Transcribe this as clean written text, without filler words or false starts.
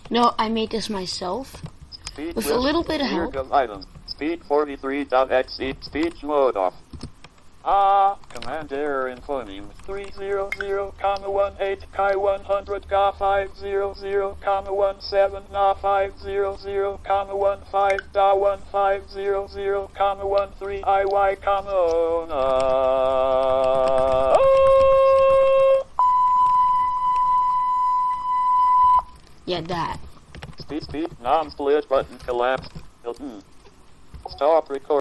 No, I made this myself. Speech With a little bit of help. Item. Speed 43.exe. Speech mode off. Command error in phoneme 300,18 chi 100 ga 500,17 na 500, 15 da 1500, 13 iy, na. Yeah, that. Speed, non-split button collapsed. Stop recording.